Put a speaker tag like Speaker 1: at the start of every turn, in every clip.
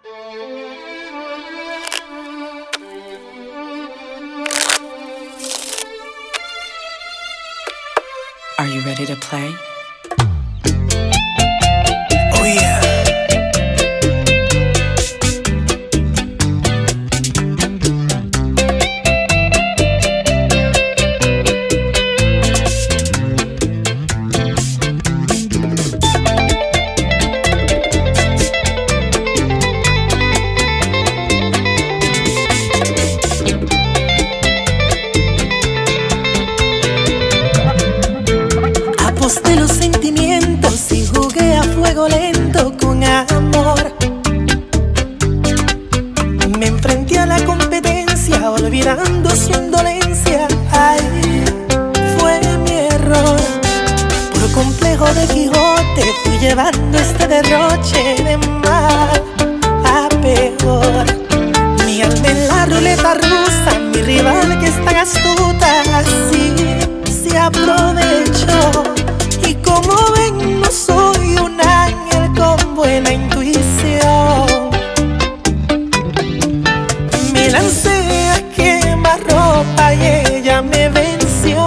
Speaker 1: Are you ready to play?
Speaker 2: Oh yeah.
Speaker 3: Aposté los sentimientos y jugué a fuego lento con amor. Me enfrenté a la competencia olvidando su indolencia. Ay, fue mi error. Por complejo de Quijote fui llevando este derroche de mal a peor. Mi alma en la ruleta rusa, mi rival que es tan astuta, así se aprovechó. Y como ven, no soy un ángel con buena intuición. Me lancé a quemarropa y ella me venció.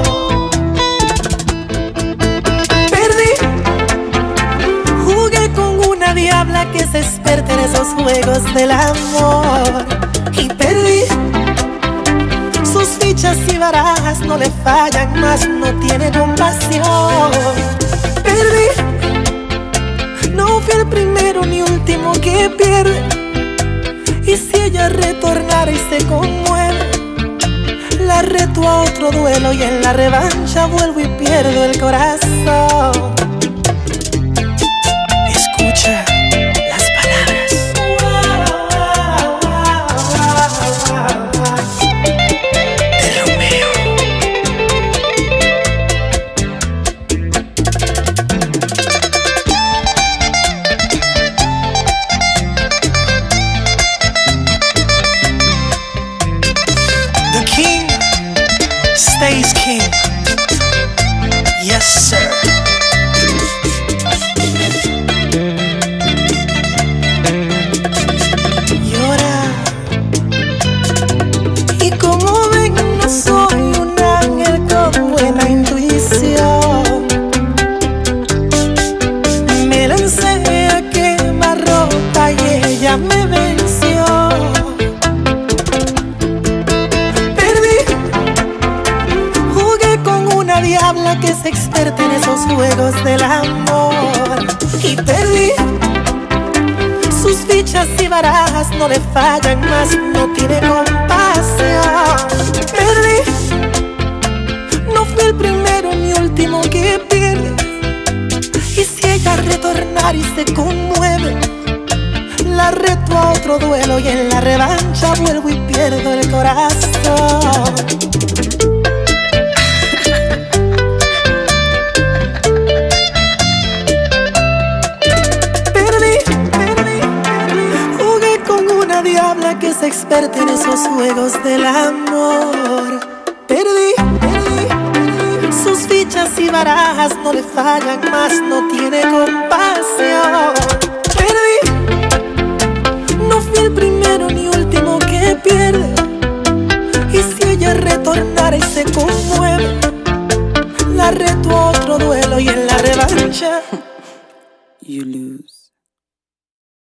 Speaker 3: Perdí, jugué con una diabla que es experta en esos juegos del amor. Y perdí, sus fichas y barajas no le fallan, más no tiene compasión. Perdí, no fui el primero ni último que pierde. Y si ella retornara y se conmueve, la reto a otro duelo y en la revancha vuelvo y pierdo el corazón.
Speaker 2: Escucha las palabras de Romeo. The king stays king. Yes, sir.
Speaker 3: Llora. Y como ven, no soy un ángel con buena intuición. Me lancé a quemarropa y ella me venció. Perdí, jugué con una diabla que es experta en esos juegos del amor. Y perdí, sus fichas y barajas no le fallan, más no tiene compasión. Perdí, no fui el primero ni último que pierde. Y si ella retornar y se conmueve, la reto a otro duelo y en la revancha vuelvo y pierdo el corazón. Jugué con una diabla que es experta en esos juegos del amor. Perdí, sus fichas y barajas no le fallan, más no tiene compasión.